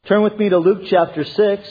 Turn with me to Luke chapter 6.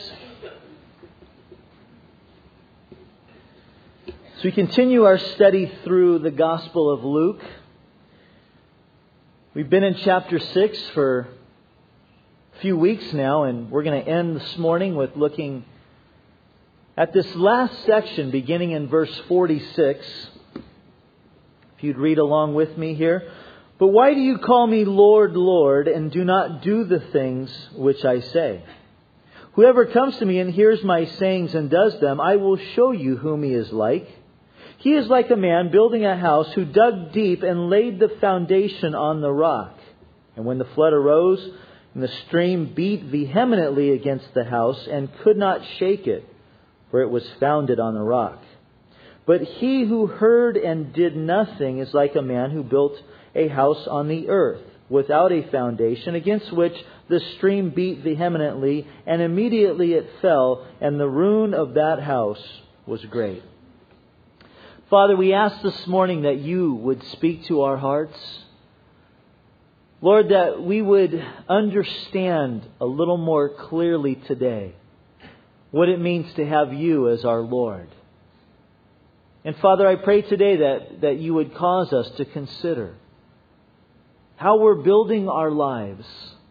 As we continue our study through the Gospel of Luke, we've been in chapter 6 for a few weeks now, and we're going to end this morning with looking at this last section beginning in verse 46. If you'd read along with me here. But why do you call me Lord, Lord, and do not do the things which I say? Whoever comes to me and hears my sayings and does them, I will show you whom he is like. He is like a man building a house who dug deep and laid the foundation on the rock. And when the flood arose, and the stream beat vehemently against the house and could not shake it, for it was founded on the rock. But he who heard and did nothing is like a man who built a house on the earth without a foundation, against which the stream beat vehemently, and immediately it fell, and the ruin of that house was great. Father, we ask this morning that you would speak to our hearts. Lord, that we would understand a little more clearly today what it means to have you as our Lord. And Father, I pray today that you would cause us to consider how we're building our lives.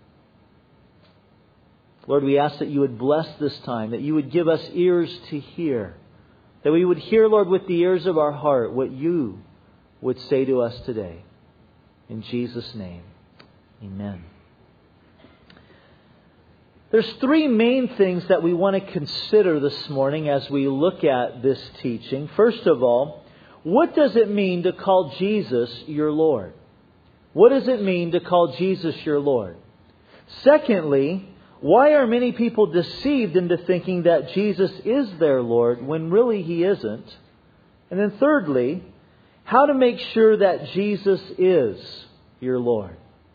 Lord, we ask that you would bless this time, that you would give us ears to hear, that we would hear, Lord, with the ears of our heart what you would say to us today. In Jesus' name, amen. There's three main things that we want to consider this morning as we look at this teaching. First of all, what does it mean to call Jesus your Lord? What does it mean to call Jesus your Lord? Secondly, why are many people deceived into thinking that Jesus is their Lord when really He isn't? And then thirdly, how to make sure that Jesus is your Lord.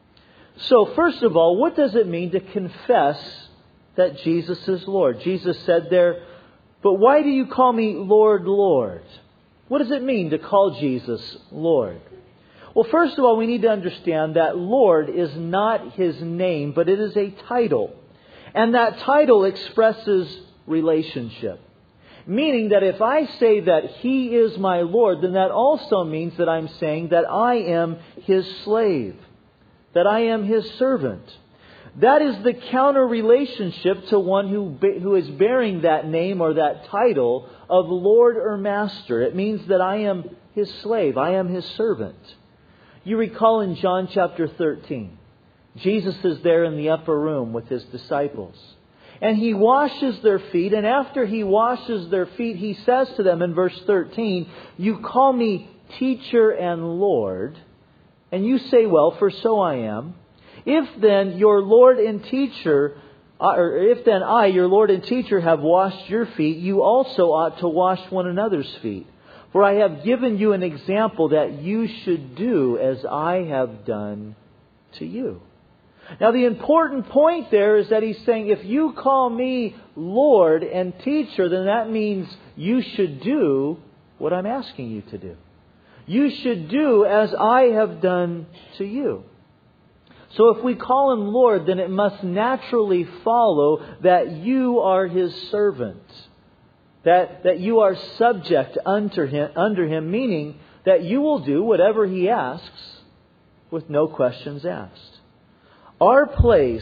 So first of all, what does it mean to confess that Jesus is Lord? Jesus said there, but why do you call me Lord, Lord? What does it mean to call Jesus Lord? Well, first of all, we need to understand that Lord is not His name, but it is a title. And that title expresses relationship. Meaning that if I say that He is my Lord, then that also means that I'm saying that I am His slave, that I am His servant. That is the counter relationship to one who is bearing that name or that title of Lord or Master. It means that I am His slave, I am His servant. You recall in John chapter 13, Jesus is there in the upper room with His disciples. And He washes their feet. And after He washes their feet, He says to them in verse 13, you call me teacher and Lord. And you say, well, for so I am. If then your Lord and teacher, or if then I, your Lord and teacher, have washed your feet, you also ought to wash one another's feet. For I have given you an example that you should do as I have done to you. Now the important point there is that He's saying, if you call me Lord and teacher, then that means you should do what I'm asking you to do. You should do as I have done to you. So if we call Him Lord, then it must naturally follow that you are His servant. That you are subject under Him, meaning that you will do whatever He asks with no questions asked. Our place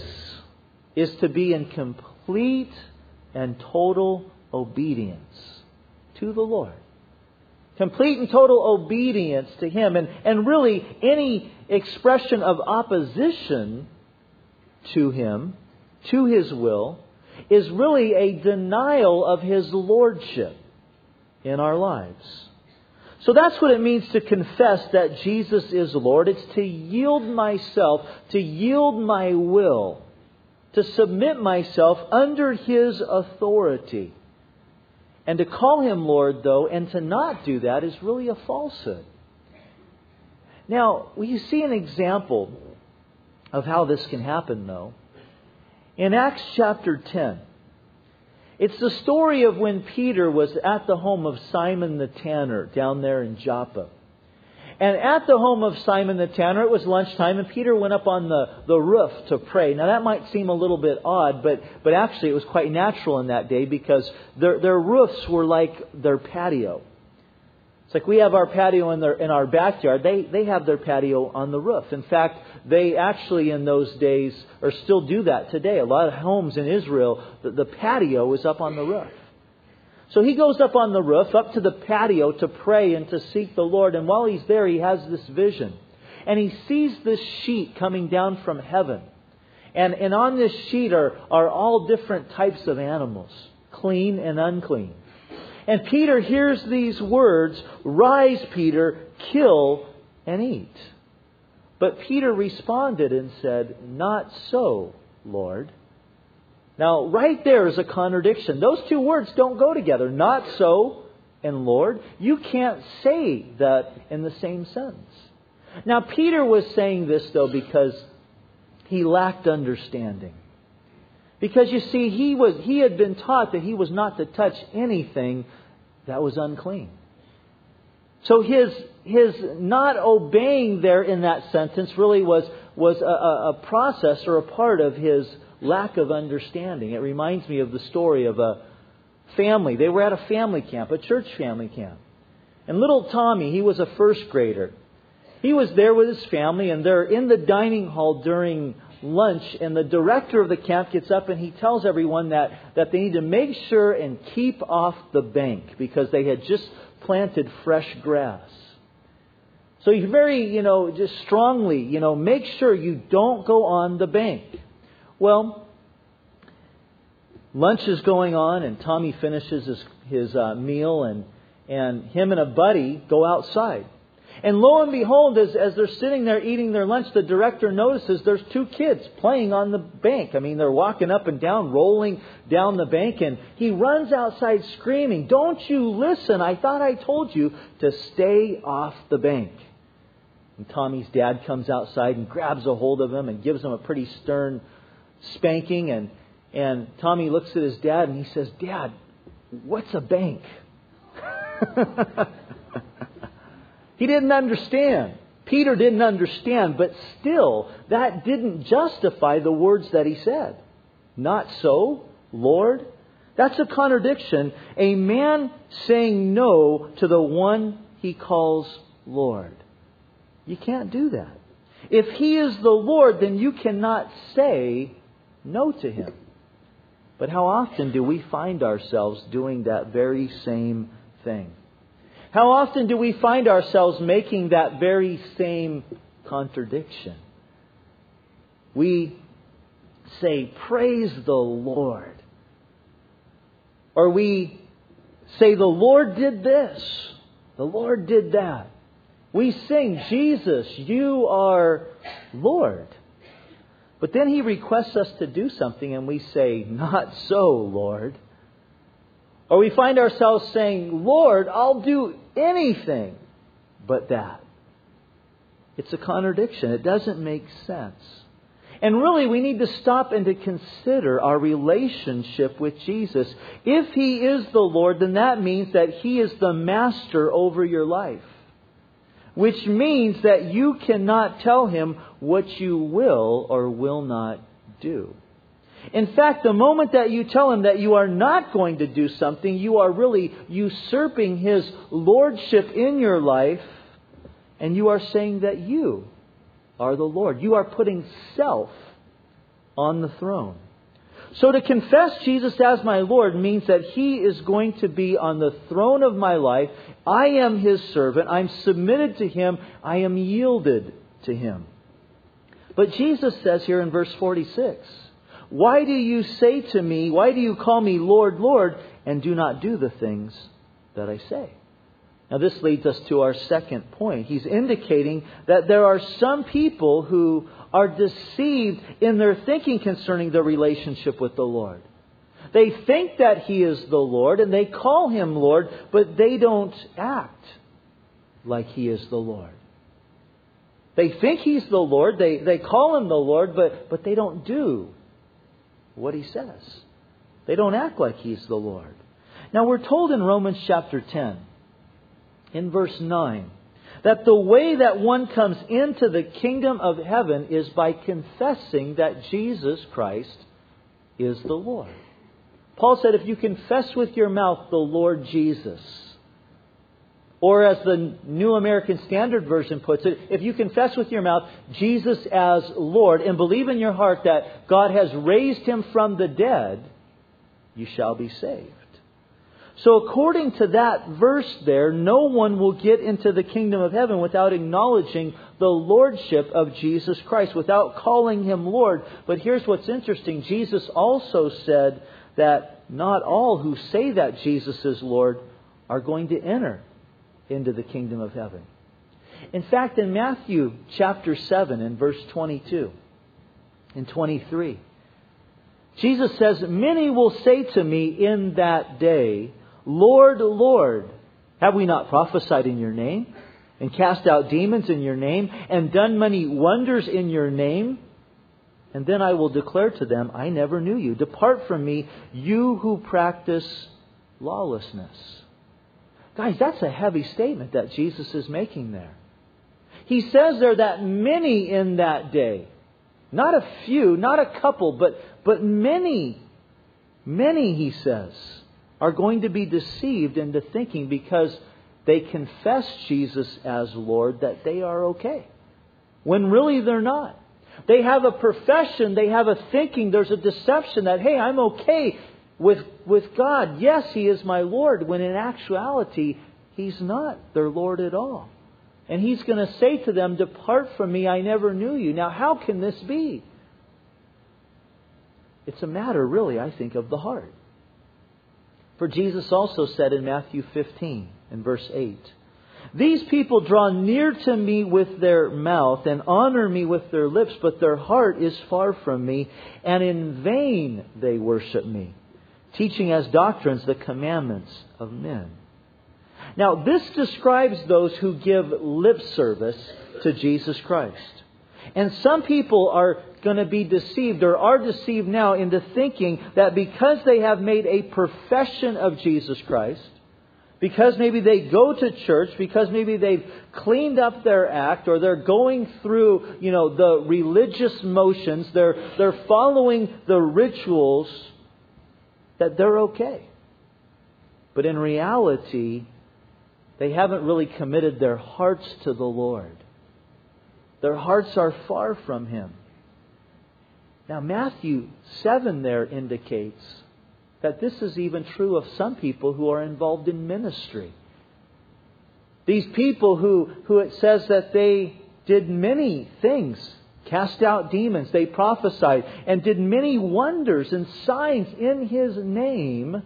is to be in complete and total obedience to the Lord. Complete and total obedience to Him. And really any expression of opposition to Him, to His will, is really a denial of His lordship in our lives. So that's what it means to confess that Jesus is Lord. It's to yield myself, to yield my will, to submit myself under His authority. And to call Him Lord, though, and to not do that is really a falsehood. Now, you see an example of how this can happen, though. In Acts chapter 10, it's the story of when Peter was at the home of Simon the tanner down there in Joppa. And at the home of Simon the tanner, it was lunchtime, and Peter went up on the roof to pray. Now that might seem a little bit odd, but actually it was quite natural in that day because their roofs were like their patio. It's like we have our patio in our backyard. They have their patio on the roof. In fact, they actually in those days, or still do that today. A lot of homes in Israel, the patio is up on the roof. So he goes up on the roof, up to the patio to pray and to seek the Lord. And while he's there, he has this vision. And he sees this sheet coming down from heaven. And on this sheet are all different types of animals, clean and unclean. And Peter hears these words, "Rise, Peter, kill and eat." But Peter responded and said, "Not so, Lord." Now, right there is a contradiction. Those two words don't go together. Not so and Lord. You can't say that in the same sentence. Now, Peter was saying this, though, because he lacked understanding. Because, you see, he had been taught that he was not to touch anything that was unclean. So his not obeying there in that sentence really was a process or a part of his lack of understanding. It reminds me of the story of a family. They were at a family camp, a church family camp. And little Tommy, he was a first grader. He was there with his family, and they're in the dining hall during lunch, and the director of the camp gets up and he tells everyone that they need to make sure and keep off the bank because they had just planted fresh grass. So you very, just strongly, make sure you don't go on the bank. Well, lunch is going on, and Tommy finishes his meal, and him and a buddy go outside. And lo and behold, as they're sitting there eating their lunch, the director notices there's two kids playing on the bank. I mean, they're walking up and down, rolling down the bank, and he runs outside screaming, "Don't you listen? I thought I told you to stay off the bank." And Tommy's dad comes outside and grabs a hold of him and gives him a pretty stern spanking. And Tommy looks at his dad and he says, "Dad, what's a bank?" He didn't understand. Peter didn't understand, but still, that didn't justify the words that he said. Not so, Lord. That's a contradiction. A man saying no to the one he calls Lord. You can't do that. If He is the Lord, then you cannot say no to Him. But how often do we find ourselves doing that very same thing? How often do we find ourselves making that very same contradiction? We say, "Praise the Lord." Or we say, "The Lord did this. The Lord did that." We sing, "Jesus, you are Lord." But then He requests us to do something and we say, "Not so, Lord." Or we find ourselves saying, "Lord, I'll do anything but that." It's a contradiction. It doesn't make sense. And really, we need to stop and to consider our relationship with Jesus. If He is the Lord, then that means that He is the master over your life. Which means that you cannot tell Him what you will or will not do. In fact, the moment that you tell Him that you are not going to do something, you are really usurping His lordship in your life, and you are saying that you are the Lord. You are putting self on the throne. So to confess Jesus as my Lord means that He is going to be on the throne of my life. I am His servant. I'm submitted to Him. I am yielded to Him. But Jesus says here in verse 46, "Why do you say to me, why do you call me Lord, Lord, and do not do the things that I say?" Now this leads us to our second point. He's indicating that there are some people who are deceived in their thinking concerning the relationship with the Lord. They think that He is the Lord and they call Him Lord, but they don't act like He is the Lord. They think He's the Lord, they call Him the Lord, but they don't do what He says. They don't act like He's the Lord. Now we're told in Romans chapter 10, in verse 9, That the way that one comes into the kingdom of heaven is by confessing that Jesus Christ is the Lord. Paul said, if you confess with your mouth the Lord Jesus, or as the New American Standard Version puts it, if you confess with your mouth Jesus as Lord and believe in your heart that God has raised Him from the dead, you shall be saved. So according to that verse there, no one will get into the kingdom of heaven without acknowledging the lordship of Jesus Christ, without calling Him Lord. But here's what's interesting. Jesus also said that not all who say that Jesus is Lord are going to enter into the kingdom of heaven. In fact, in Matthew chapter 7 and verse 22 and 23, Jesus says, many will say to me in that day, Lord, Lord, have we not prophesied in your name, and cast out demons in your name, and done many wonders in your name? And then I will declare to them, I never knew you. Depart from me, you who practice lawlessness. Guys, that's a heavy statement that Jesus is making there. He says there that many in that day, not a few, not a couple, but many, he says, are going to be deceived into thinking because they confess Jesus as Lord that they are okay, when really they're not. They have a profession, they have a thinking, there's a deception that, hey, I'm okay with God. Yes, He is my Lord, when in actuality, He's not their Lord at all. And He's going to say to them, depart from me, I never knew you. Now, how can this be? It's a matter, really, I think, of the heart. For Jesus also said in Matthew 15 and verse 8, these people draw near to me with their mouth and honor me with their lips, but their heart is far from me, and in vain they worship me, teaching as doctrines the commandments of men. Now, this describes those who give lip service to Jesus Christ. And some people are going to be deceived, or are deceived now, into thinking that because they have made a profession of Jesus Christ, because maybe they go to church, because maybe they've cleaned up their act, or they're going through, the religious motions, they're following the rituals, that they're okay. But in reality, they haven't really committed their hearts to the Lord. Their hearts are far from Him. Now, Matthew 7 there indicates that this is even true of some people who are involved in ministry. These people who it says that they did many things, cast out demons, they prophesied, and did many wonders and signs in His name,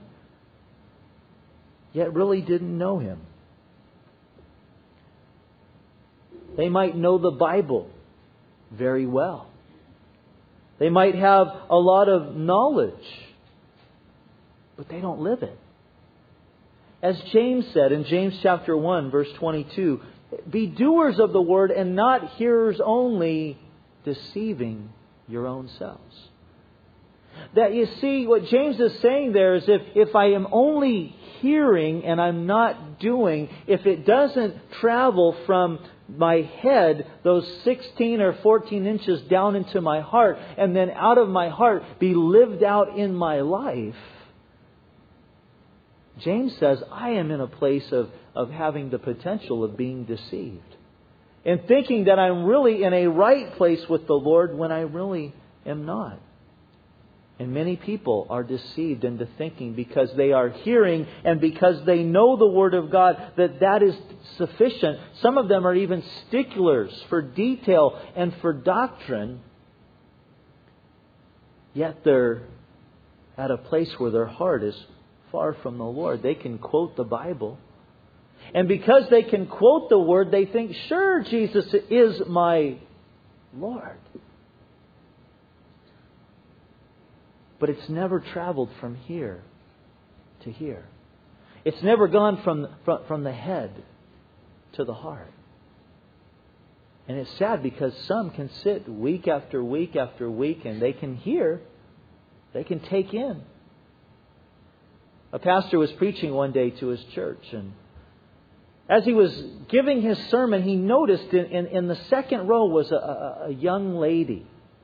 yet really didn't know Him. They might know the Bible very well. They might have a lot of knowledge, but they don't live it. As James said in James chapter 1, verse 22, be doers of the word and not hearers only, deceiving your own selves. That, you see, what James is saying there is if I am only hearing and I'm not doing, if it doesn't travel from my head, those 16 or 14 inches down into my heart, and then out of my heart be lived out in my life, James says I am in a place of having the potential of being deceived, and thinking that I'm really in a right place with the Lord when I really am not. And many people are deceived into thinking, because they are hearing and because they know the Word of God, that is sufficient. Some of them are even sticklers for detail and for doctrine. Yet they're at a place where their heart is far from the Lord. They can quote the Bible. And because they can quote the Word, they think, sure, Jesus is my Lord. But it's never traveled from here to here. It's never gone from the head to the heart. And it's sad, because some can sit week after week after week and they can hear, they can take in. A pastor was preaching one day to his church, and As he was giving his sermon, he noticed in the second row was a young lady,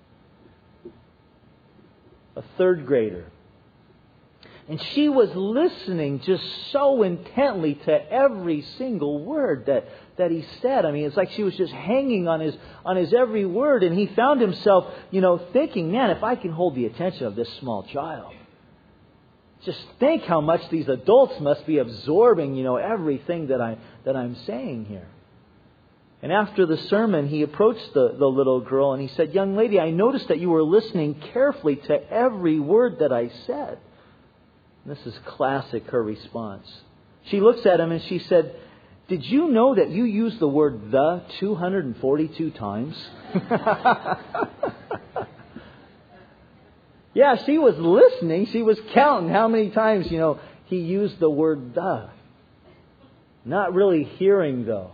a third grader. And she was listening just so intently to every single word that he said. I mean, it's like she was just hanging on his every word. And he found himself, thinking, man, if I can hold the attention of this small child, just think how much these adults must be absorbing, everything that I'm saying here. And after the sermon, he approached the little girl and he said, "Young lady, I noticed that you were listening carefully to every word that I said." And this is classic, her response. She looks at him and she said, "Did you know that you used the word 'the' 242 times?" Yeah, she was listening. She was counting how many times, he used the word 'the'. Not really hearing, though,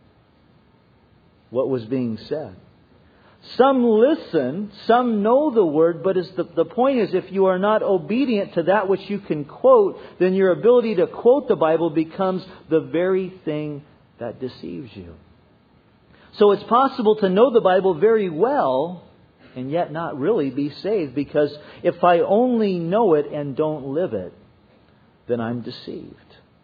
what was being said. Some listen, some know the word, but the point is, if you are not obedient to that which you can quote, then your ability to quote the Bible becomes the very thing that deceives you. So it's possible to know the Bible very well and yet not really be saved, because if I only know it and don't live it, then I'm deceived.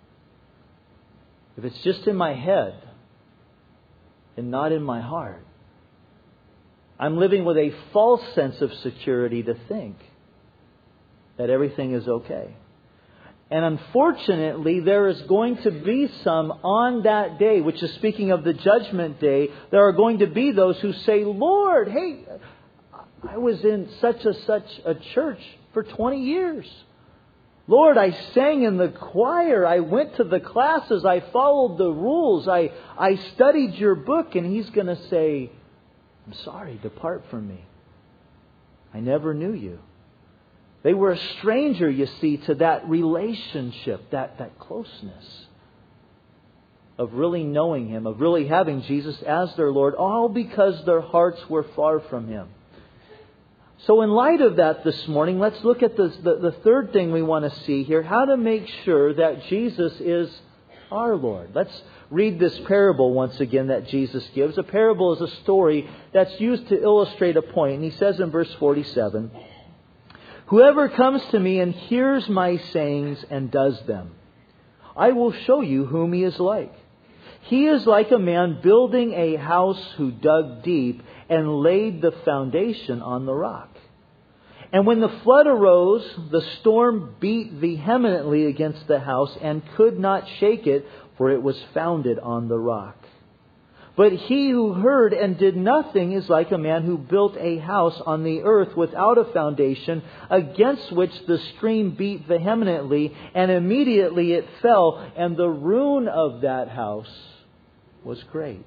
If it's just in my head and not in my heart, I'm living with a false sense of security to think that everything is okay. And unfortunately, there is going to be some on that day, which is speaking of the judgment day, there are going to be those who say, "Lord, hey, I was in such a church for 20 years. Lord, I sang in the choir. I went to the classes. I followed the rules. I studied your book." And He's going to say, "I'm sorry, depart from me. I never knew you." They were a stranger, you see, to that relationship, that closeness of really knowing Him, of really having Jesus as their Lord, all because their hearts were far from Him. So in light of that this morning, let's look at the third thing we want to see here, how to make sure that Jesus is our Lord. Let's read this parable once again that Jesus gives. A parable is a story that's used to illustrate a point. And He says in verse 47, "Whoever comes to me and hears my sayings and does them, I will show you whom he is like. He is like a man building a house who dug deep and laid the foundation on the rock. And when the flood arose, the storm beat vehemently against the house and could not shake it, for it was founded on the rock. But he who heard and did nothing is like a man who built a house on the earth without a foundation, against which the stream beat vehemently, and immediately it fell, and the ruin of that house was great."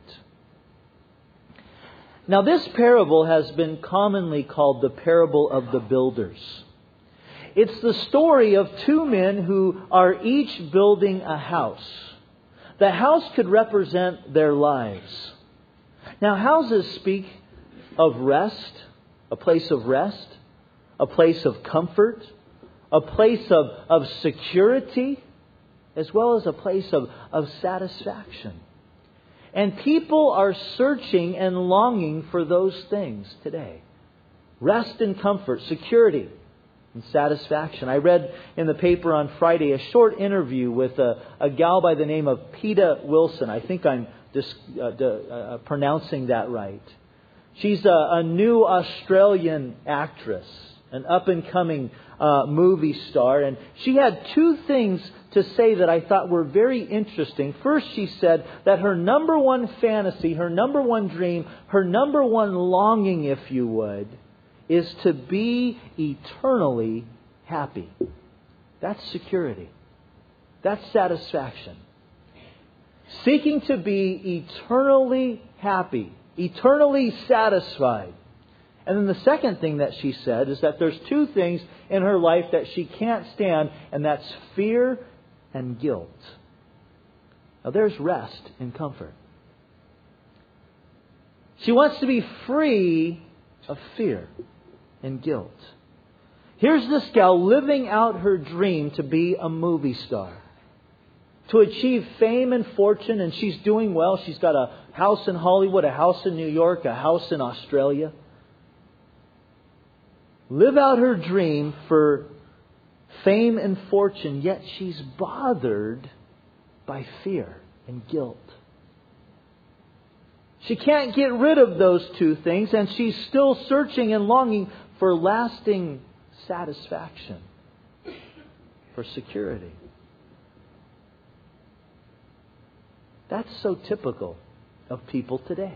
Now, this parable has been commonly called the parable of the builders. It's the story of two men who are each building a house. The house could represent their lives. Now, houses speak of rest, a place of rest, a place of comfort, a place of security, as well as a place of satisfaction. And people are searching and longing for those things today. Rest and comfort, security and satisfaction. I read in the paper on Friday a short interview with a gal by the name of Peta Wilson. I think I'm pronouncing that right. She's a new Australian actress, an up-and-coming movie star. And she had two things to say that I thought were very interesting. First, she said that her number one fantasy, her number one dream, her number one longing, if you would, is to be eternally happy. That's security. That's satisfaction. Seeking to be eternally happy, eternally satisfied. And then the second thing that she said is that there's two things in her life that she can't stand, and that's fear and guilt. Now there's rest and comfort. She wants to be free of fear and guilt. Here's this gal living out her dream to be a movie star, to achieve fame and fortune, and she's doing well. She's got a house in Hollywood, a house in New York, a house in Australia. Live out her dream for fame and fortune, yet she's bothered by fear and guilt. She can't get rid of those two things, and she's still searching and longing for lasting satisfaction, for security. That's so typical of people today.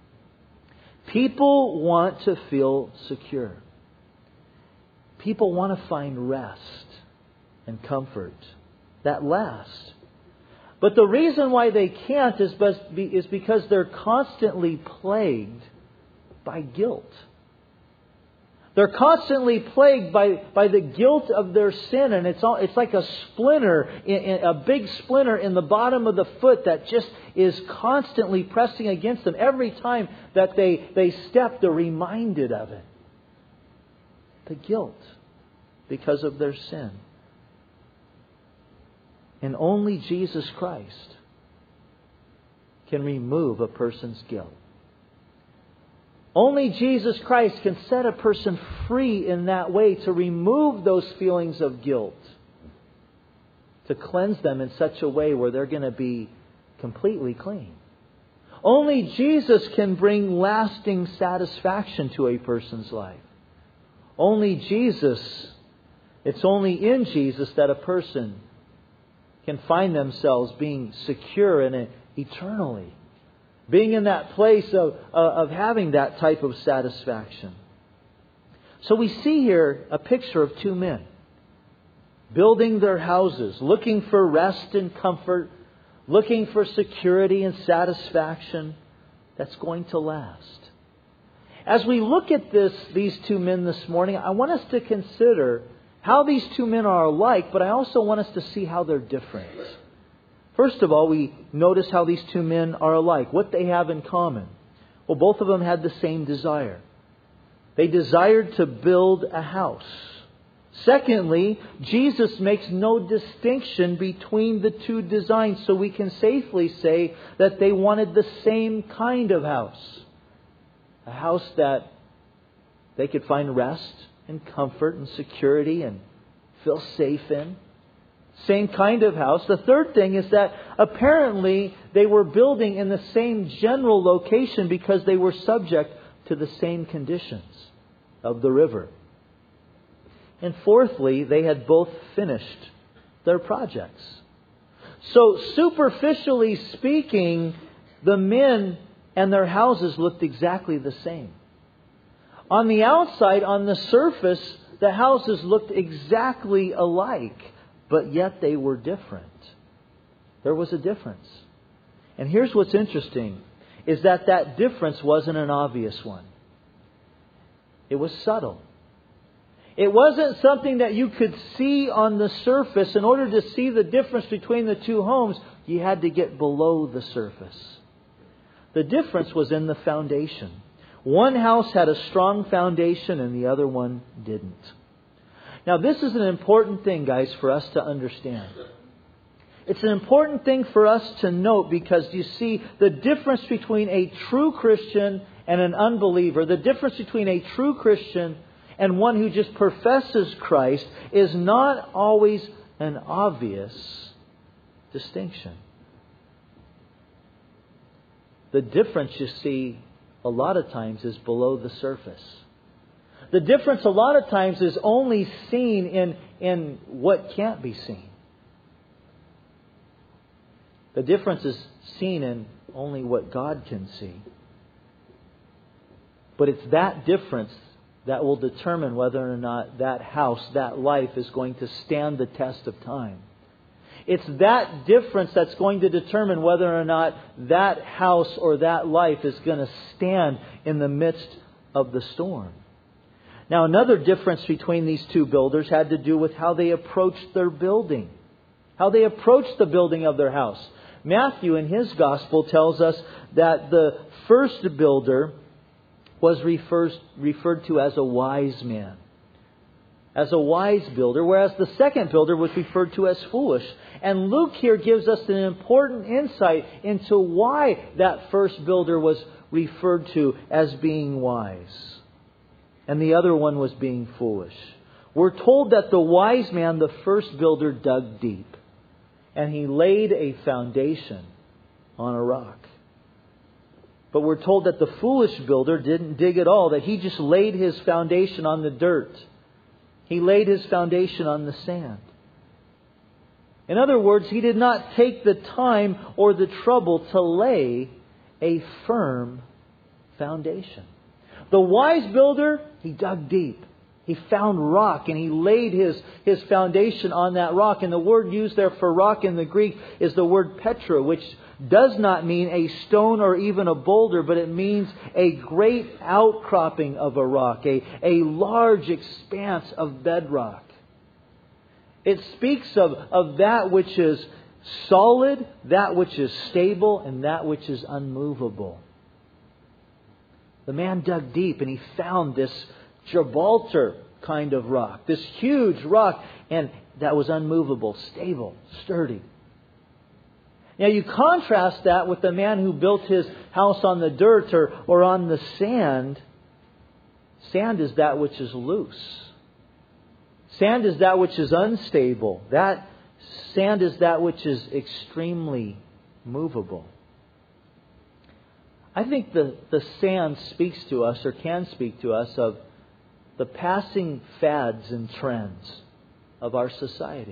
People want to feel secure. People want to find rest and comfort that last. But the reason why they can't is because they're constantly plagued by guilt. They're constantly plagued by the guilt of their sin, and it's like a splinter, a big splinter in the bottom of the foot that just is constantly pressing against them. Every time that they step, they're reminded of it. The guilt because of their sin. And only Jesus Christ can remove a person's guilt. Only Jesus Christ can set a person free in that way, to remove those feelings of guilt, to cleanse them in such a way where they're going to be completely clean. Only Jesus can bring lasting satisfaction to a person's life. Only Jesus, it's only in Jesus that a person can find themselves being secure and eternally. Being in that place of having that type of satisfaction. So we see here a picture of two men building their houses, looking for rest and comfort, looking for security and satisfaction that's going to last. As we look at these two men this morning, I want us to consider how these two men are alike, but I also want us to see how they're different. First of all, we notice how these two men are alike, what they have in common. Well, both of them had the same desire. They desired to build a house. Secondly, Jesus makes no distinction between the two designs, so we can safely say that they wanted the same kind of house. A house that they could find rest and comfort and security and feel safe in. Same kind of house. The third thing is that apparently they were building in the same general location because they were subject to the same conditions of the river. And fourthly, they had both finished their projects. So superficially speaking, the men and their houses looked exactly the same. On the outside, on the surface, the houses looked exactly alike. But yet they were different. There was a difference. And here's what's interesting, is that difference wasn't an obvious one. It was subtle. It wasn't something that you could see on the surface. In order to see the difference between the two homes, you had to get below the surface. The difference was in the foundation. One house had a strong foundation and the other one didn't. Now, this is an important thing, guys, for us to understand. It's an important thing for us to note because you see the difference between a true Christian and an unbeliever, the difference between a true Christian and one who just professes Christ is not always an obvious distinction. The difference, you see, a lot of times is below the surface. The difference a lot of times is only seen in what can't be seen. The difference is seen in only what God can see. But it's that difference that will determine whether or not that house, that life is going to stand the test of time. It's that difference that's going to determine whether or not that house or that life is going to stand in the midst of the storm. Now, another difference between these two builders had to do with how they approached their building. How they approached the building of their house. Matthew, in his gospel, tells us that the first builder was referred to as a wise man. as a wise builder, whereas the second builder was referred to as foolish. And Luke here gives us an important insight into why that first builder was referred to as being wise, and the other one was being foolish. We're told that the wise man, the first builder, dug deep, and he laid a foundation on a rock. But we're told that the foolish builder didn't dig at all, that he just laid his foundation on the dirt. He laid his foundation on the sand. In other words, he did not take the time or the trouble to lay a firm foundation. The wise builder, he dug deep. He found rock and he laid his foundation on that rock. And the word used there for rock in the Greek is the word petra, which does not mean a stone or even a boulder, but it means a great outcropping of a rock, a large expanse of bedrock. It speaks of that which is solid, that which is stable, and that which is unmovable. The man dug deep and he found this Gibraltar kind of rock, this huge rock, and that was unmovable, stable, sturdy. Now you contrast that with the man who built his house on the dirt or on the sand. Sand is that which is loose. Sand is that which is unstable. That sand is that which is extremely movable. I think the sand speaks to us, or can speak to us, of the passing fads and trends of our society.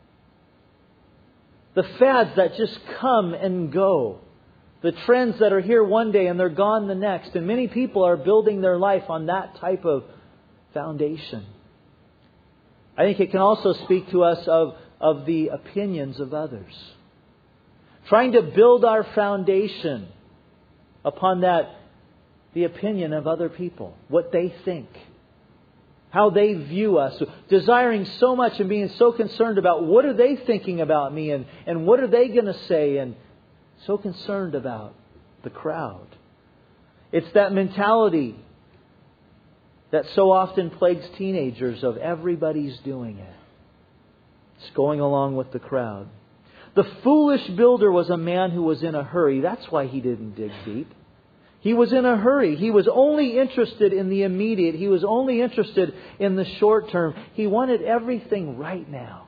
The fads that just come and go. The trends that are here one day and they're gone the next. And many people are building their life on that type of foundation. I think it can also speak to us of the opinions of others. Trying to build our foundation upon the opinion of other people. What they think. How they view us. Desiring so much and being so concerned about what are they thinking about me and what are they going to say, and so concerned about the crowd. It's that mentality that so often plagues teenagers of everybody's doing it. It's going along with the crowd. The foolish builder was a man who was in a hurry. That's why he didn't dig deep. He was in a hurry. He was only interested in the immediate. He was only interested in the short term. He wanted everything right now.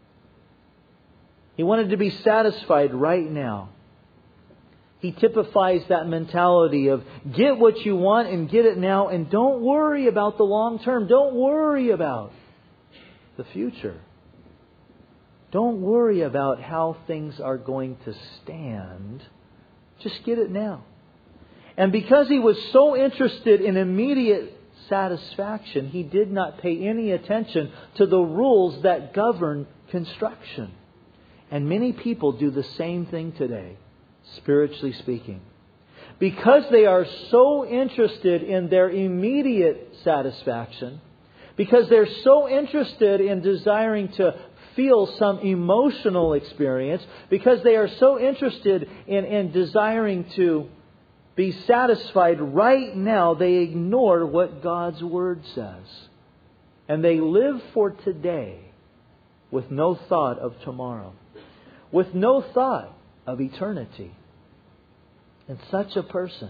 He wanted to be satisfied right now. He typifies that mentality of get what you want and get it now, and don't worry about the long term. Don't worry about the future. Don't worry about how things are going to stand. Just get it now. And because he was so interested in immediate satisfaction, he did not pay any attention to the rules that govern construction. And many people do the same thing today, spiritually speaking. Because they are so interested in their immediate satisfaction, because they're so interested in desiring to feel some emotional experience, because they are so interested in desiring to be satisfied right now, they ignore what God's Word says. And they live for today with no thought of tomorrow, with no thought of eternity. And such a person,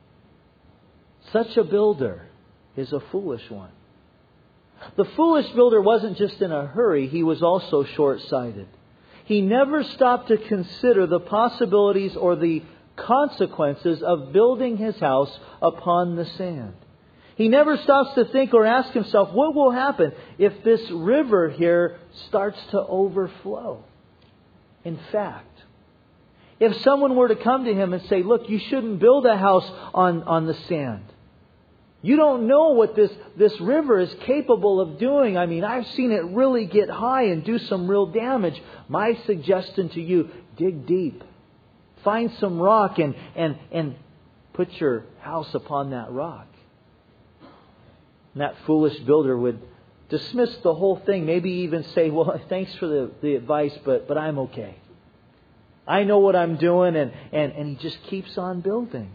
such a builder, is a foolish one. The foolish builder wasn't just in a hurry, he was also short-sighted. He never stopped to consider the possibilities or the consequences of building his house upon the sand. He never stops to think or ask himself, what will happen if this river here starts to overflow? In fact, if someone were to come to him and say, look, you shouldn't build a house on the sand. You don't know what this river is capable of doing. I mean, I've seen it really get high and do some real damage. My suggestion to you, dig deep. Find some rock and put your house upon that rock. And that foolish builder would dismiss the whole thing. Maybe even say, well, thanks for the advice, but I'm okay. I know what I'm doing, and he just keeps on building.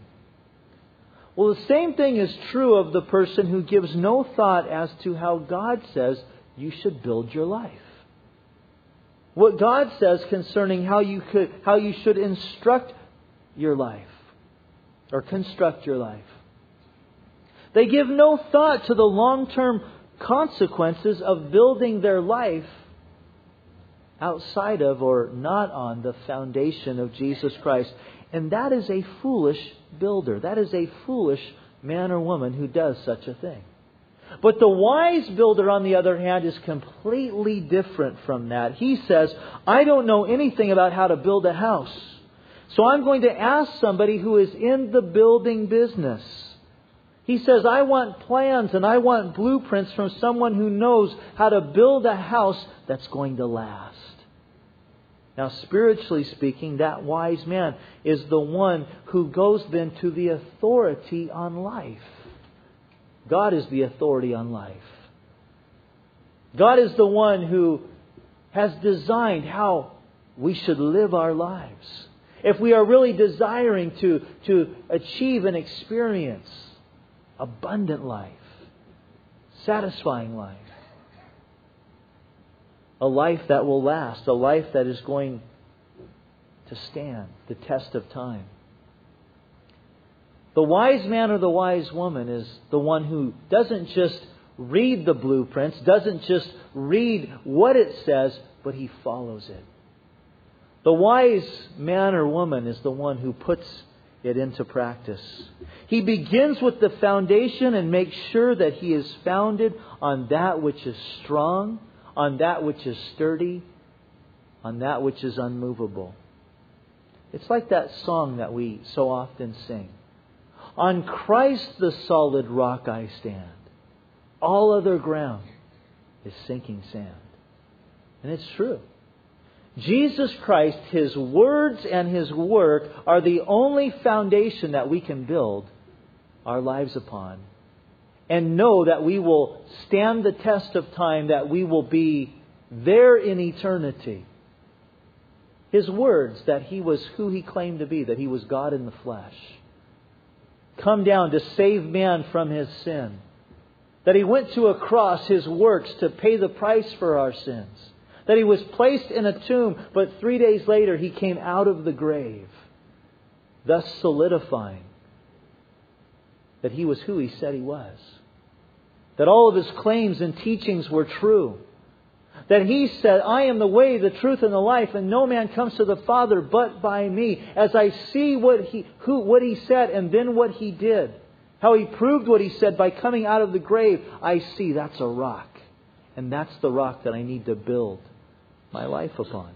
Well, the same thing is true of the person who gives no thought as to how God says you should build your life. What God says concerning how you should instruct your life or construct your life. They give no thought to the long-term consequences of building their life outside of or not on the foundation of Jesus Christ. And that is a foolish builder. That is a foolish man or woman who does such a thing. But the wise builder, on the other hand, is completely different from that. He says, I don't know anything about how to build a house, so I'm going to ask somebody who is in the building business. He says, I want plans and I want blueprints from someone who knows how to build a house that's going to last. Now, spiritually speaking, that wise man is the one who goes then to the authority on life. God is the authority on life. God is the one who has designed how we should live our lives. If we are really desiring to achieve and experience abundant life, satisfying life, a life that will last, a life that is going to stand the test of time. The wise man or the wise woman is the one who doesn't just read the blueprints, doesn't just read what it says, but he follows it. The wise man or woman is the one who puts it into practice. He begins with the foundation and makes sure that he is founded on that which is strong, on that which is sturdy, on that which is unmovable. It's like that song that we so often sing. On Christ the solid rock I stand. All other ground is sinking sand. And it's true. Jesus Christ, His words and His work are the only foundation that we can build our lives upon. And know that we will stand the test of time, that we will be there in eternity. His words, that He was who He claimed to be, that He was God in the flesh. Come down to save man from his sin. That He went to a cross, His works, to pay the price for our sins. That He was placed in a tomb, but 3 days later He came out of the grave. Thus solidifying that He was who He said He was. That all of His claims and teachings were true. That He said, I am the way, the truth, and the life, and no man comes to the Father but by me. As I see what He said and then what He did, how He proved what He said by coming out of the grave, I see that's a rock. And that's the rock that I need to build my life upon.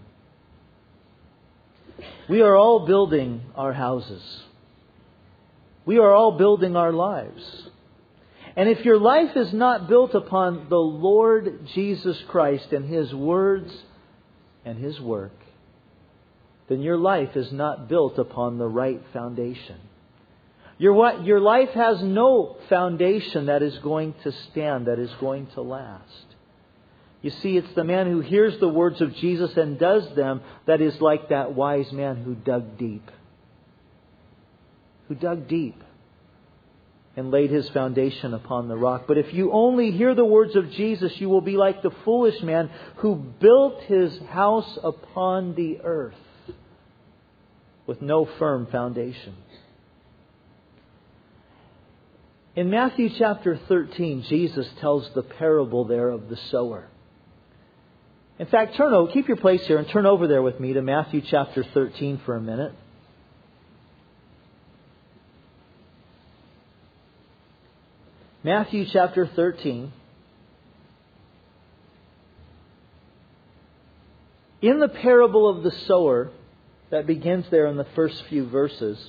We are all building our houses. We are all building our lives. And if your life is not built upon the Lord Jesus Christ and His words and His work, then your life is not built upon the right foundation. Your life has no foundation that is going to stand, that is going to last. You see, it's the man who hears the words of Jesus and does them that is like that wise man who dug deep. Who dug deep and laid his foundation upon the rock. But if you only hear the words of Jesus, you will be like the foolish man who built his house upon the earth with no firm foundation. In Matthew chapter 13, Jesus tells the parable there of the sower. In fact, keep your place here and turn over there with me to Matthew chapter 13 for a minute. Matthew chapter 13. In the parable of the sower that begins there in the first few verses,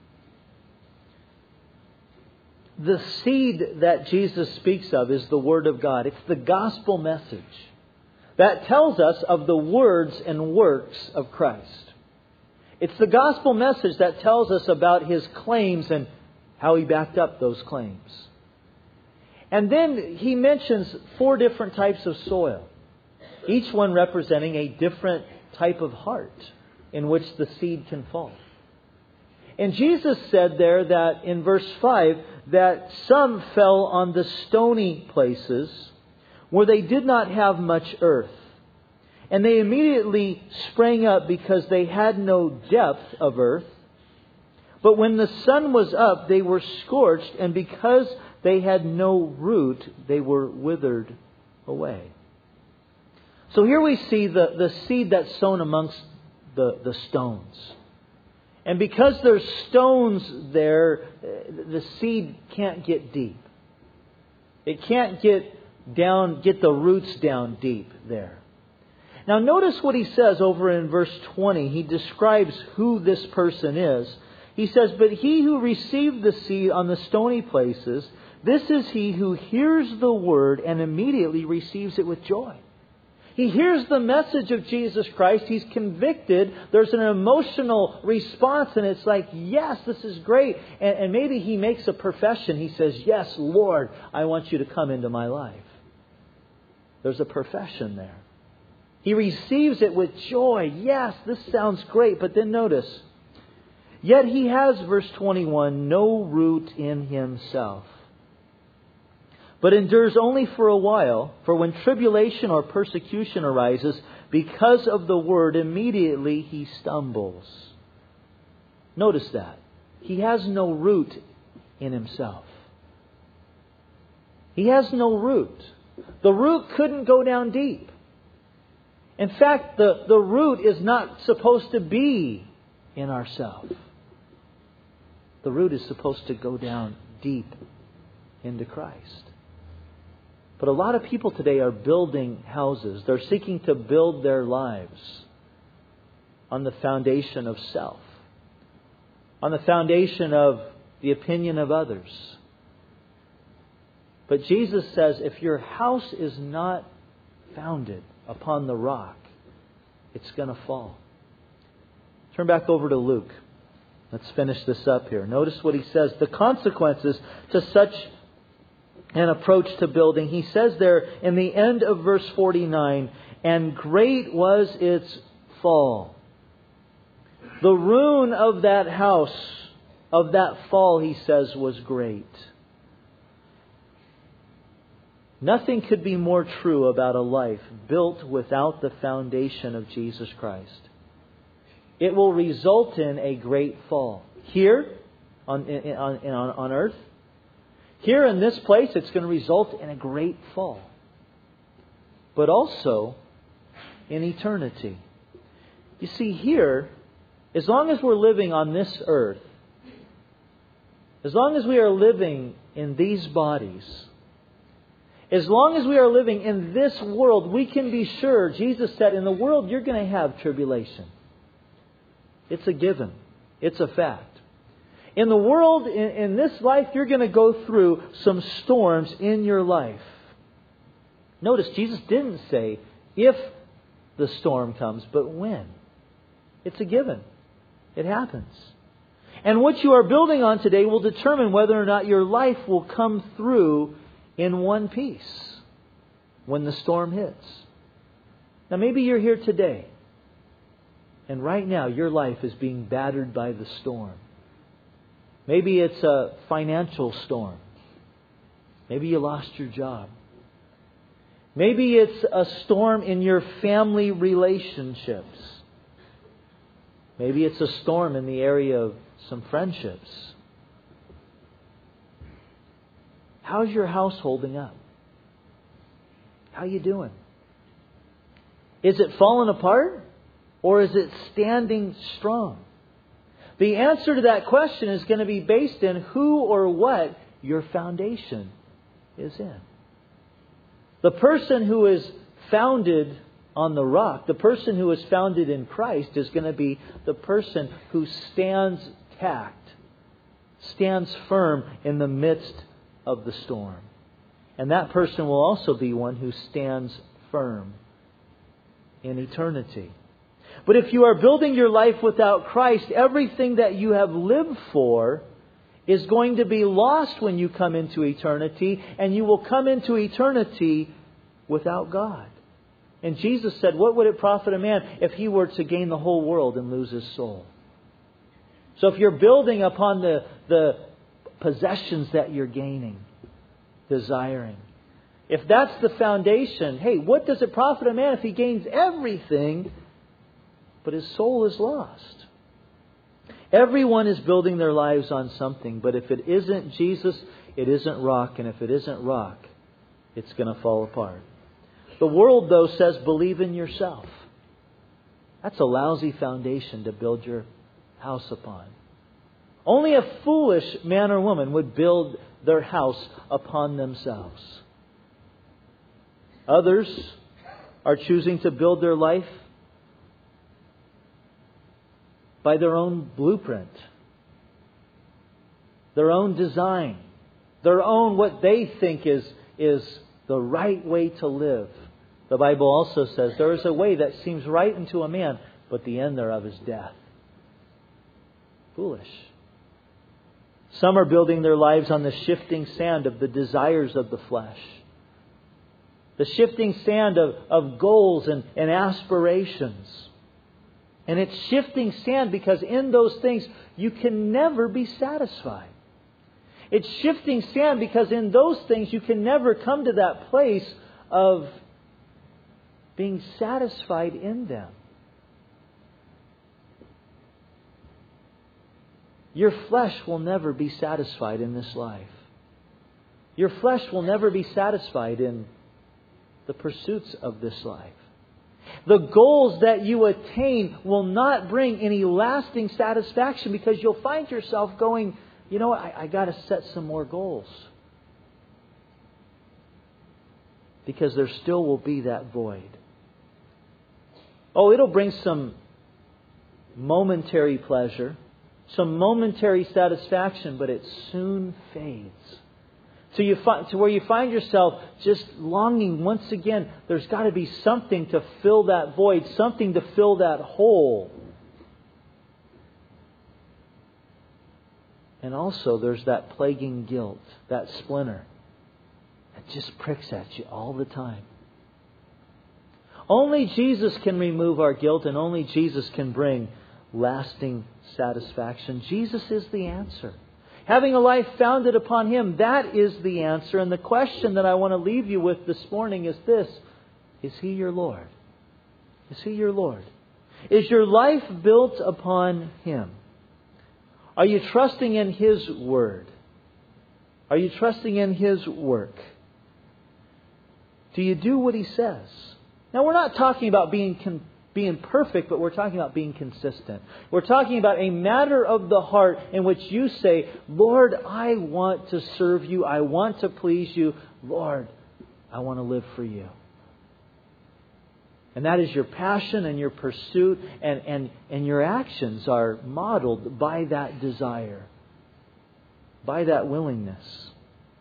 the seed that Jesus speaks of is the Word of God. It's the gospel message that tells us of the words and works of Christ. It's the gospel message that tells us about His claims and how He backed up those claims. And then He mentions 4 different types of soil, each one representing a different type of heart in which the seed can fall. And Jesus said there that in verse 5 that some fell on the stony places where they did not have much earth. And they immediately sprang up because they had no depth of earth. But when the sun was up, they were scorched, and because they had no root, they were withered away. So here we see the seed that's sown amongst the stones. And because there's stones there, the seed can't get deep. It can't get the roots down deep there. Now notice what he says over in verse 20. He describes who this person is. He says, "But he who received the seed on the stony places, this is he who hears the word and immediately receives it with joy." He hears the message of Jesus Christ. He's convicted. There's an emotional response, and it's like, yes, this is great. And maybe he makes a profession. He says, "Yes, Lord, I want you to come into my life." There's a profession there. He receives it with joy. Yes, this sounds great. But then notice, yet he has, verse 21, no root in himself, but endures only for a while. For when tribulation or persecution arises because of the word, immediately he stumbles. Notice that. He has no root in himself. He has no root. The root couldn't go down deep. In fact, the root is not supposed to be in ourselves. The root is supposed to go down deep into Christ. But a lot of people today are building houses. They're seeking to build their lives on the foundation of self, on the foundation of the opinion of others. But Jesus says, if your house is not founded upon the rock, it's going to fall. Turn back over to Luke. Let's finish this up here. Notice what he says. The consequences to such an approach to building. He says there in the end of verse 49, "And great was its fall." The ruin of that house, of that fall, he says, was great. Nothing could be more true about a life built without the foundation of Jesus Christ. It will result in a great fall. Here, on earth, here in this place, it's going to result in a great fall. But also in eternity. You see, here, as long as we're living on this earth, as long as we are living in these bodies, as long as we are living in this world, we can be sure, Jesus said, in the world you're going to have tribulation. It's a given. It's a fact. In the world, in this life, you're going to go through some storms in your life. Notice, Jesus didn't say if the storm comes, but when. It's a given. It happens. And what you are building on today will determine whether or not your life will come through in one piece when the storm hits. Now maybe you're here today, and right now your life is being battered by the storm. Maybe it's a financial storm. Maybe you lost your job. Maybe it's a storm in your family relationships. Maybe it's a storm in the area of some friendships. How's your house holding up? How you doing? Is it falling apart? Or is it standing strong? The answer to that question is going to be based in who or what your foundation is in. The person who is founded on the rock, the person who is founded in Christ, is going to be the person who stands tact, stands firm in the midst of the storm. And that person will also be one who stands firm in eternity. But if you are building your life without Christ, everything that you have lived for is going to be lost when you come into eternity, and you will come into eternity without God. And Jesus said, what would it profit a man if he were to gain the whole world and lose his soul? So if you're building upon the possessions that you're gaining, desiring, If that's the foundation, hey, what does it profit a man if he gains everything, but his soul is lost? Everyone is building their lives on something, but if it isn't Jesus, it isn't rock, and if it isn't rock, it's going to fall apart. The world, though, says believe in yourself. That's a lousy foundation to build your house upon. Only a foolish man or woman would build their house upon themselves. Others are choosing to build their life by their own blueprint, their own design, their own what they think is the right way to live. The Bible also says there is a way that seems right unto a man, but the end thereof is death. Foolish. Some are building their lives on the shifting sand of the desires of the flesh. The shifting sand of goals and aspirations. And it's shifting sand because in those things you can never be satisfied. It's shifting sand because in those things you can never come to that place of being satisfied in them. Your flesh will never be satisfied in this life. Your flesh will never be satisfied in the pursuits of this life. The goals that you attain will not bring any lasting satisfaction because you'll find yourself going, you know what, I got to set some more goals. Because there still will be that void. Oh, it'll bring some momentary pleasure, some momentary satisfaction, but it soon fades. To where you find yourself just longing once again. There's got to be something to fill that void, something to fill that hole. And also there's that plaguing guilt, that splinter that just pricks at you all the time. Only Jesus can remove our guilt, and only Jesus can bring lasting satisfaction. Jesus is the answer. Having a life founded upon Him, that is the answer. And the question that I want to leave you with this morning is this: is He your Lord? Is He your Lord? Is your life built upon Him? Are you trusting in His Word? Are you trusting in His work? Do you do what He says? Now, we're not talking about being perfect, but we're talking about being consistent. We're talking about a matter of the heart in which you say, Lord, I want to serve You. I want to please You. Lord, I want to live for You. And that is your passion and your pursuit, and your actions are modeled by that desire, by that willingness.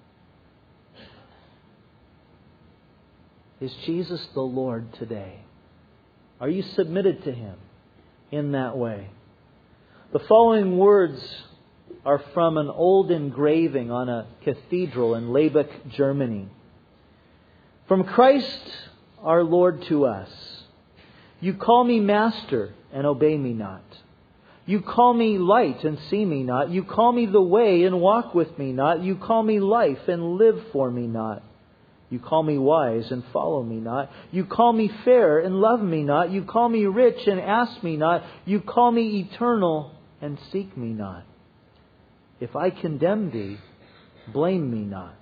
Is Jesus the Lord today? Are you submitted to Him in that way? The following words are from an old engraving on a cathedral in Leibach, Germany. From Christ our Lord to us: You call me Master and obey me not. You call me light and see me not. You call me the way and walk with me not. You call me life and live for me not. You call me wise and follow me not. You call me fair and love me not. You call me rich and ask me not. You call me eternal and seek me not. If I condemn thee, blame me not.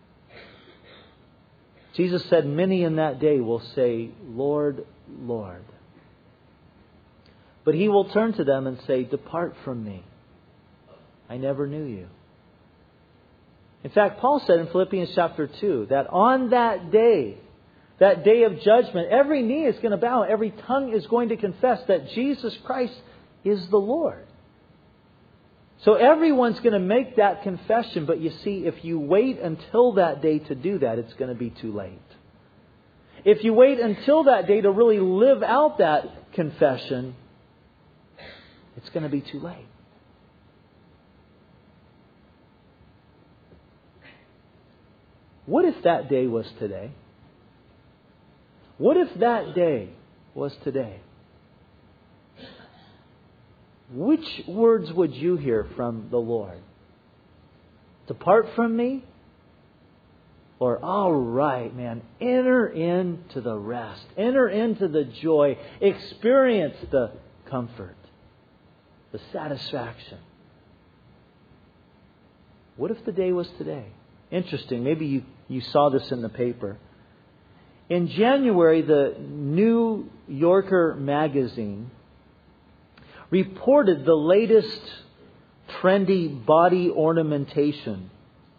Jesus said, many in that day will say, Lord, Lord. But He will turn to them and say, depart from me. I never knew you. In fact, Paul said in Philippians chapter 2 that on that day of judgment, every knee is going to bow, every tongue is going to confess that Jesus Christ is the Lord. So everyone's going to make that confession, but you see, if you wait until that day to do that, it's going to be too late. If you wait until that day to really live out that confession, it's going to be too late. What if that day was today? What if that day was today? Which words would you hear from the Lord? Depart from me? Or, all right, man, enter into the rest. Enter into the joy. Experience the comfort, the satisfaction. What if the day was today? Interesting. Maybe you saw this in the paper. In January, the New Yorker magazine reported the latest trendy body ornamentation.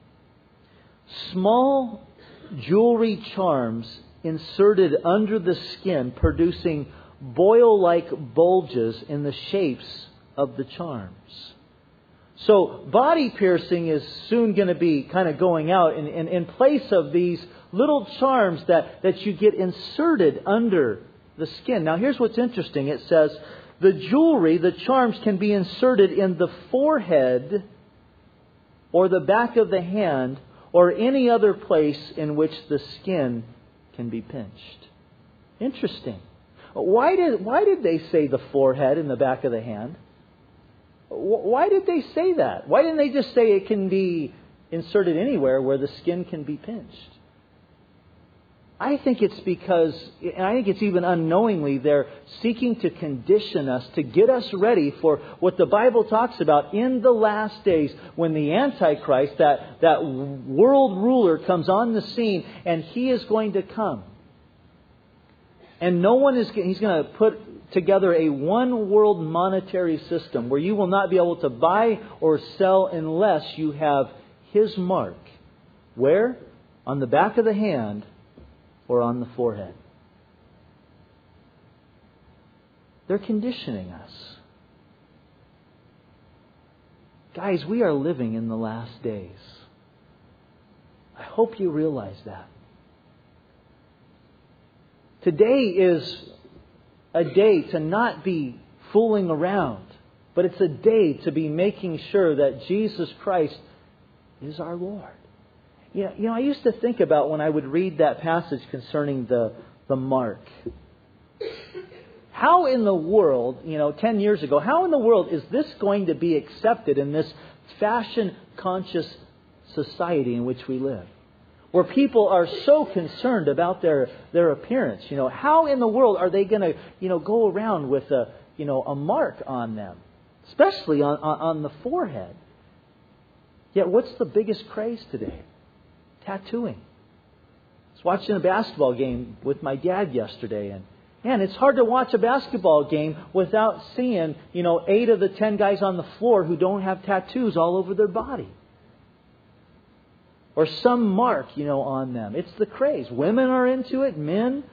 Small jewelry charms inserted under the skin, producing boil-like bulges in the shapes of the charms. So body piercing is soon going to be kind of going out in place of these little charms that you get inserted under the skin. Now here's what's interesting. It says the jewelry, the charms, can be inserted in the forehead or the back of the hand or any other place in which the skin can be pinched. Interesting. Why did they say the forehead and the back of the hand? Why did they say that? Why didn't they just say it can be inserted anywhere where the skin can be pinched? I think it's because, and I think it's even unknowingly, they're seeking to condition us, to get us ready for what the Bible talks about in the last days when the Antichrist, that world ruler, comes on the scene and he is going to come. And he's going to put together a one world monetary system where you will not be able to buy or sell unless you have his mark. Where? On the back of the hand or on the forehead. They're conditioning us. Guys, we are living in the last days. I hope you realize that. Today is a day to not be fooling around, but it's a day to be making sure that Jesus Christ is our Lord. You know, I used to think about when I would read that passage concerning the mark. How in the world, 10 years ago, how in the world is this going to be accepted in this fashion-conscious society in which we live? Where people are so concerned about their appearance. How in the world are they going to, go around with a mark on them? Especially on the forehead. Yet what's the biggest craze today? Tattooing. I was watching a basketball game with my dad yesterday, and man, it's hard to watch a basketball game without seeing, 8 of the 10 guys on the floor who don't have tattoos all over their body. Or some mark, on them. It's the craze. Women are into it, men.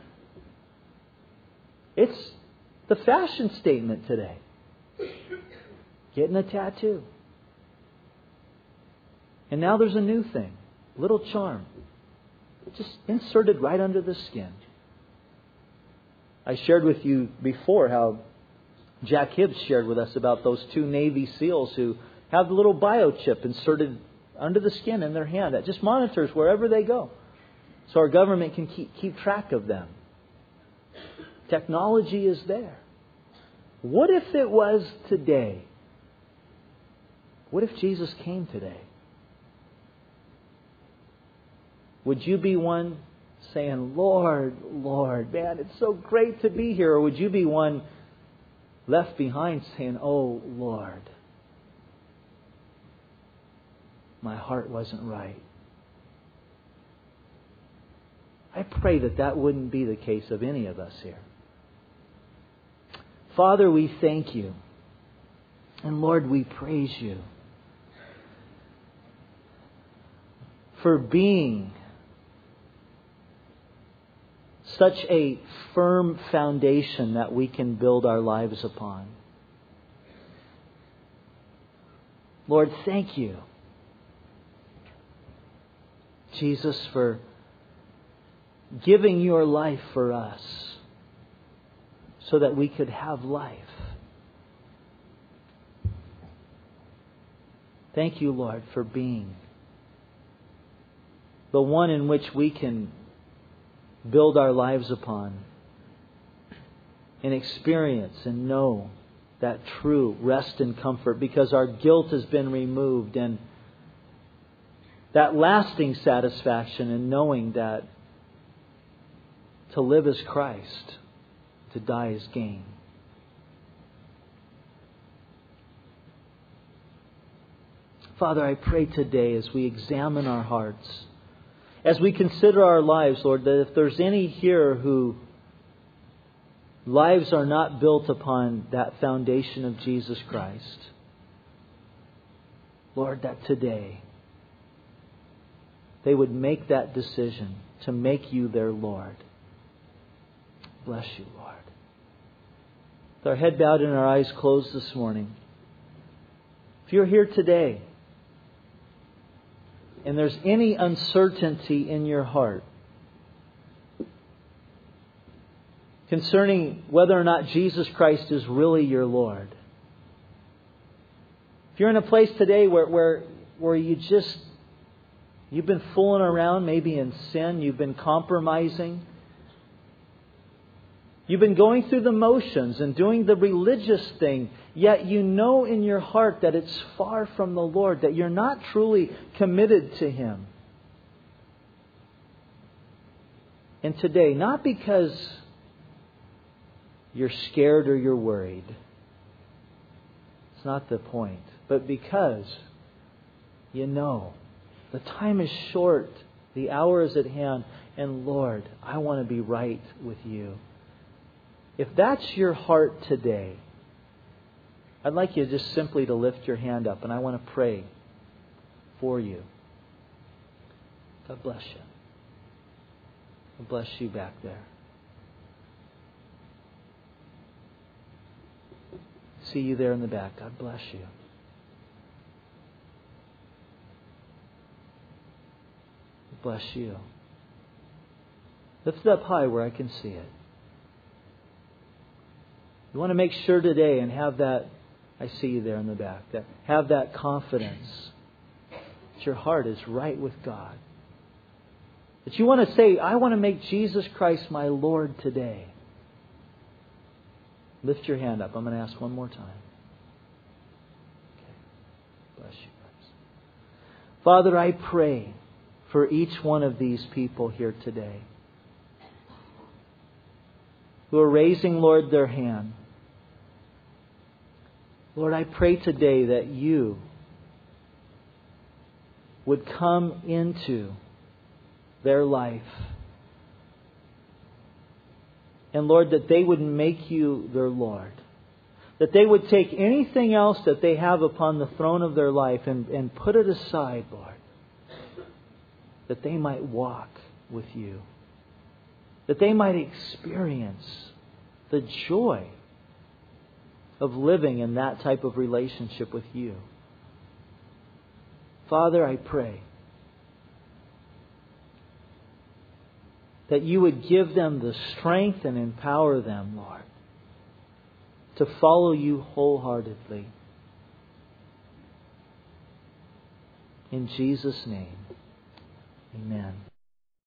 It's the fashion statement today. Getting a tattoo. And now there's a new thing. Little charm. Just inserted right under the skin. I shared with you before how Jack Hibbs shared with us about those 2 Navy SEALs who have the little biochip inserted under the skin in their hand that just monitors wherever they go. So our government can keep track of them. Technology is there. What if it was today? What if Jesus came today? Would you be one saying, Lord, Lord, man, it's so great to be here? Or would you be one left behind saying, oh, Lord, my heart wasn't right? I pray that wouldn't be the case of any of us here. Father, we thank you. And Lord, we praise you for being such a firm foundation that we can build our lives upon. Lord, thank you, Jesus, for giving your life for us so that we could have life. Thank you, Lord, for being the one in which we can build our lives upon and experience and know that true rest and comfort because our guilt has been removed and that lasting satisfaction in knowing that to live is Christ, to die is gain. Father, I pray today as we examine our hearts, as we consider our lives, Lord, that if there's any here who lives are not built upon that foundation of Jesus Christ, Lord, that today they would make that decision to make You their Lord. Bless You, Lord. With our head bowed and our eyes closed this morning, if you're here today and there's any uncertainty in your heart concerning whether or not Jesus Christ is really your Lord, if you're in a place today where you've been fooling around, maybe in sin, you've been compromising, you've been going through the motions and doing the religious thing, yet you know in your heart that it's far from the Lord, that you're not truly committed to Him. And today, not because you're scared or you're worried, it's not the point, but because you know the time is short, the hour is at hand, and Lord, I want to be right with You. If that's your heart today, I'd like you just simply to lift your hand up, and I want to pray for you. God bless you. God bless you back there. See you there in the back. God bless you. God bless you. Lift it up high where I can see it. You want to make sure today and have that, I see you there in the back, that have that confidence that your heart is right with God. That you want to say, I want to make Jesus Christ my Lord today. Lift your hand up. I'm going to ask one more time. Okay. Bless you guys. Father, I pray for each one of these people here today who are raising, Lord, their hand. Lord, I pray today that You would come into their life. And Lord, that they would make You their Lord. That they would take anything else that they have upon the throne of their life and put it aside, Lord. That they might walk with You. That they might experience the joy of living in that type of relationship with You. Father, I pray that You would give them the strength and empower them, Lord, to follow You wholeheartedly. In Jesus' name, amen.